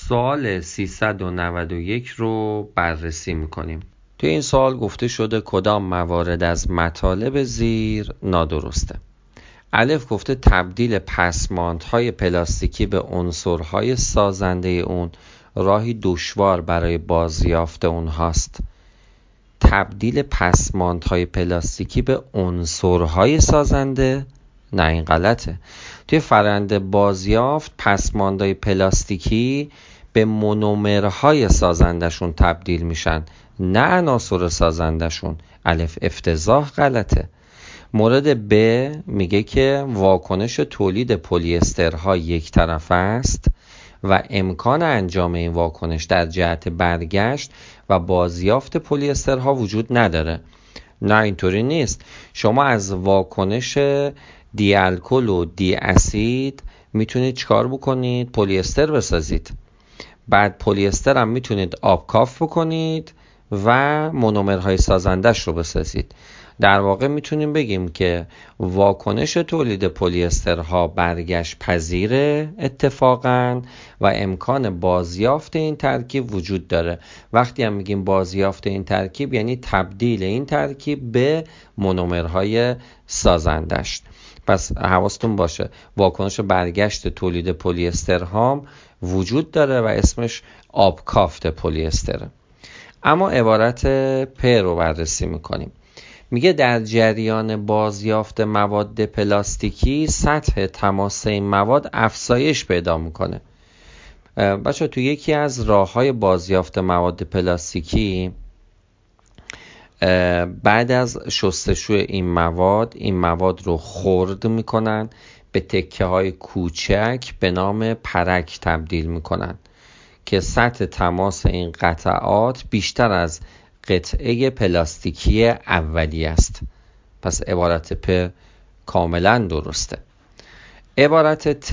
سوال 391 رو بررسی میکنیم. توی این سوال گفته شده کدام موارد از مطالب زیر نادرسته؟ الف گفته تبدیل پسماندهای پلاستیکی به عنصرهای سازنده اون راهی دشوار برای بازیافت اونهاست. تبدیل پسماندهای پلاستیکی به عنصرهای سازنده؟ نه، این غلطه. توی فرآیند بازیافت پسماندهای پلاستیکی به مونومرهای سازندشون تبدیل میشن، نه عناصر سازندشون. الف افتضاح غلطه. مورد ب میگه که واکنش تولید پلی استرها یک طرفه است و امکان انجام این واکنش در جهت برگشت و بازیافت پلی استرها وجود نداره. نه، اینطوری نیست. شما از واکنش دی الکل و دی اسید میتونید چیکار بکنید؟ پلی استر بسازید. بعد پلی استر هم میتونید آبکاف بکنید و مونومرهای سازندش رو بسازید. در واقع میتونیم بگیم که واکنش تولید پلی استرها برگشت پذیره اتفاقاً و امکان بازیافت این ترکیب وجود داره. وقتی هم میگیم بازیافت این ترکیب یعنی تبدیل این ترکیب به مونومرهای سازندش. پس حواستون باشه واکنش برگشت تولید پلی استرها وجود داره و اسمش آبکافت پلی استره. اما عبارت پ رو بررسی میکنیم. میگه در جریان بازیافت مواد پلاستیکی سطح تماس این مواد افزایش پیدا میکنه. بچه تو یکی از راه‌های بازیافت مواد پلاستیکی بعد از شستشوی این مواد رو خرد میکنن، به تکه های کوچک به نام پرک تبدیل میکنن که سطح تماس این قطعات بیشتر از قطعه پلاستیکی اولی است. پس عبارت پ کاملا درسته. عبارت ت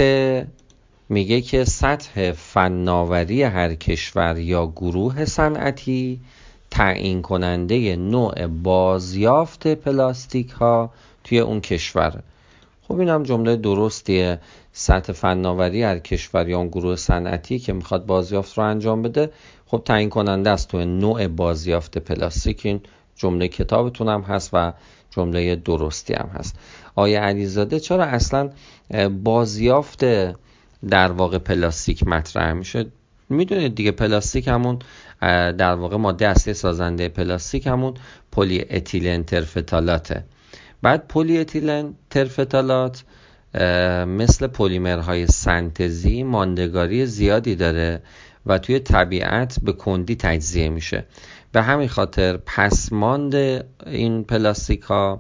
میگه که سطح فناوری هر کشور یا گروه صنعتی تعیین کننده نوع بازیافت پلاستیک ها توی اون کشور. خب این هم جمله درستیه. سطح فناوری هر کشور یا اون گروه صنعتی که میخواد بازیافت رو انجام بده خب تعیین کننده است توی نوع بازیافت پلاستیک. این جمله کتابتون هم هست و جمله درستی هم هست. آیه علیزاده چرا اصلا بازیافت در واقع پلاستیک مطرح میشه؟ میدونید دیگه پلاستیک همون در واقع ماده اصلی سازنده پلاستیک همون پلی اتیلن ترفتالاته. بعد پلی اتیلن ترفتالات مثل پلیمرهای سنتزی ماندگاری زیادی داره و توی طبیعت به کندی تجزیه میشه. به همین خاطر پسماند این پلاستیک ها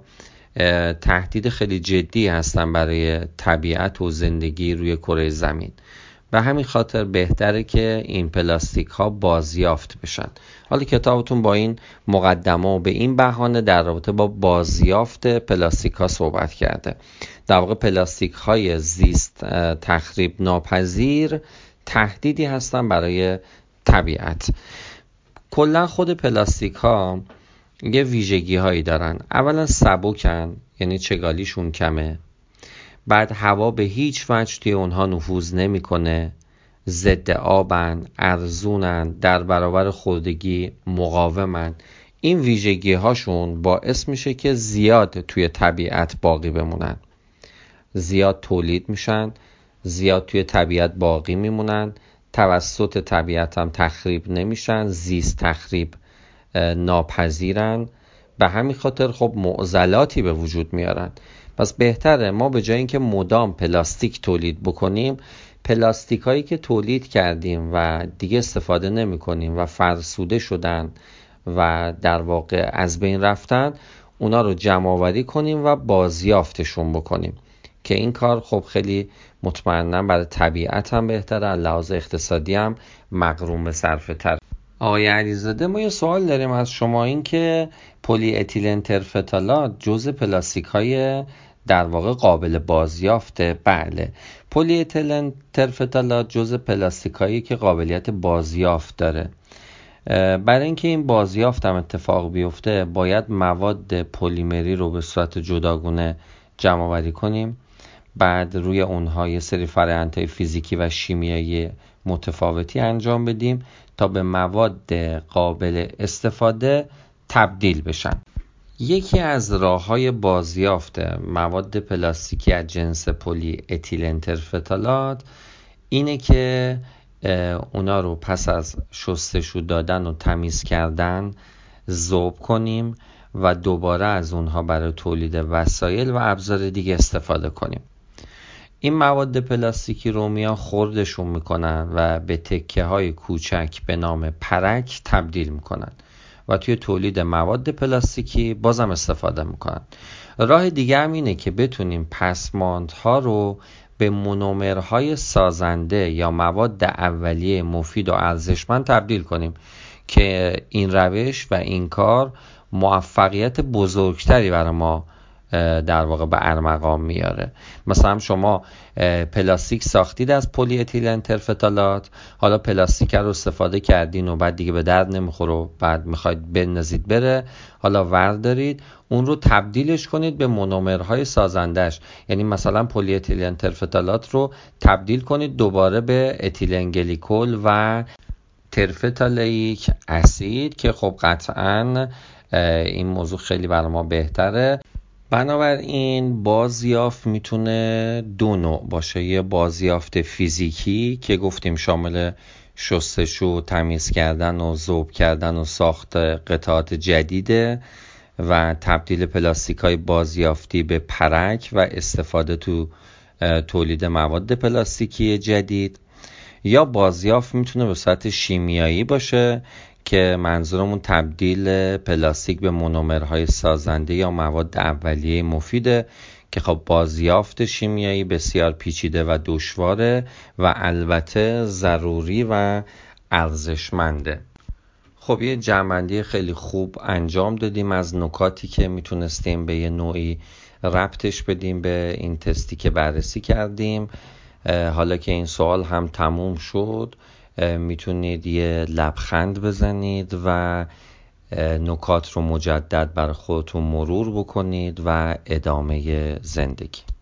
تهدید خیلی جدی هستن برای طبیعت و زندگی روی کره زمین. به همین خاطر بهتره که این پلاستیک ها بازیافت بشن. حالا کتابتون با این مقدمه و به این بهانه در رابطه با بازیافت پلاستیک ها صحبت کرده. در واقع پلاستیک های زیست تخریب ناپذیر تهدیدی هستن برای طبیعت. کلا خود پلاستیک ها یه ویژگی هایی دارن. اولا سبکن، یعنی چگالیشون کمه. بعد هوا به هیچ وجه توی اونها نفوذ نمیکنه. ضد آبن، ارزونن، در برابر خوردگی مقاومن. این ویژگی هاشون باعث میشه که زیاد توی طبیعت باقی بمونن. زیاد تولید میشن، زیاد توی طبیعت باقی میمونن، توسط طبیعت هم تخریب نمیشن، زیست تخریب ناپذیرن. به همین خاطر خب معضلاتی به وجود میارن. پس بهتره ما به جای اینکه مدام پلاستیک تولید بکنیم، پلاستیک هایی که تولید کردیم و دیگه استفاده نمی کنیم و فرسوده شدن و در واقع از بین رفتن، اونا رو جمع آوری کنیم و بازیافتشون بکنیم که این کار خب خیلی مطمئنا برای طبیعت هم بهتره، از لحاظ اقتصادی هم مغروم به صرفه تر. آقای علیزاده ما یه سوال داریم از شما، این که پلی اتیلن ترفتالات جزء پلاستیک های در واقع قابل بازیافته؟ بله، پلی اتیلن ترفتالات جزء پلاستیک هایی که قابلیت بازیافت داره. برای اینکه این بازیافت هم اتفاق بیفته باید مواد پلیمری رو به صورت جداگونه جمع آوری کنیم. بعد روی اونها یه سری فرآیندهای فیزیکی و شیمیایی متفاوتی انجام بدیم تا به مواد قابل استفاده تبدیل بشن. یکی از راه‌های بازیافت مواد پلاستیکی از جنس پلی اتیلن ترفتالات اینه که اونا رو پس از شستشو دادن و تمیز کردن ذوب کنیم و دوباره از اونها برای تولید وسایل و ابزار دیگه استفاده کنیم. این مواد پلاستیکی رو میان خردشون میکنن و به تکه های کوچک به نام پرک تبدیل میکنن و توی تولید مواد پلاستیکی بازم استفاده میکنن. راه دیگه هم اینه که بتونیم پسماندها رو به مونومرهای سازنده یا مواد اولیه مفید و ارزشمند تبدیل کنیم که این روش و این کار موفقیت بزرگتری برای ما در واقع به ارمغان میاره. مثلا شما پلاستیک ساختید از پلی اتیلن ترفتالات، حالا پلاستیک رو استفاده کردین و بعد دیگه به درد نمیخوره و بعد میخواید بندازید بره، حالا وردارید اون رو تبدیلش کنید به مونومرهای سازندش، یعنی مثلا پلی اتیلن ترفتالات رو تبدیل کنید دوباره به اتیلن گلیکول و ترفتالئیک اسید که خب قطعاً این موضوع خیلی برای ما بهتره. بنابراین بازیافت میتونه دو نوع باشه. یه بازیافت فیزیکی که گفتیم شامل شستشو، تمیز کردن و ذوب کردن و ساخت قطعات جدیده و تبدیل پلاستیک‌های بازیافتی به پرک و استفاده تو تولید مواد پلاستیکی جدید. یا بازیافت میتونه به صورت شیمیایی باشه که منظورمون تبدیل پلاستیک به مونومرهای سازنده یا مواد اولیه مفیده که خب بازیافت شیمیایی بسیار پیچیده و دشواره و البته ضروری و ارزشمنده. خب یه جمع‌بندی خیلی خوب انجام دادیم از نکاتی که میتونستیم به یه نوعی ربطش بدیم به این تستی که بررسی کردیم. حالا که این سوال هم تموم شد میتونید یه لبخند بزنید و نکات رو مجدد برای خودتون مرور بکنید و ادامه زندگی.